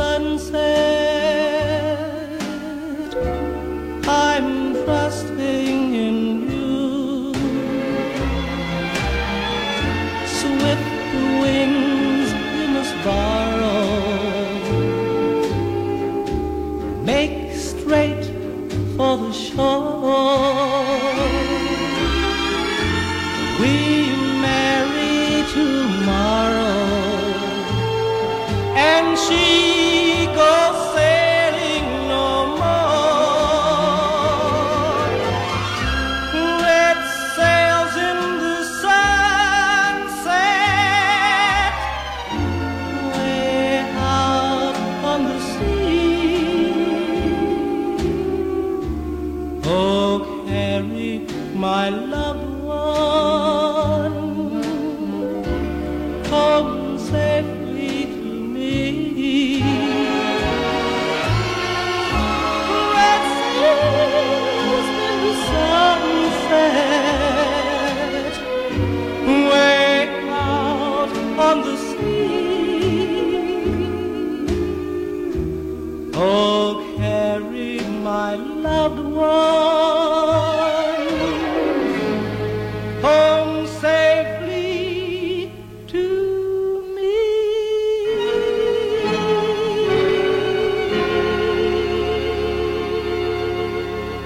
sunset. I'm trusting in you. Swift wings you must borrow. Make straight for the shore. We marry tomorrow, and she goes sailing no more. Red sails in the sunset, way out on the sea. Oh, carry my loved one home safely to me. Red sails in the sunset, way out on the sea. Oh, carry my loved one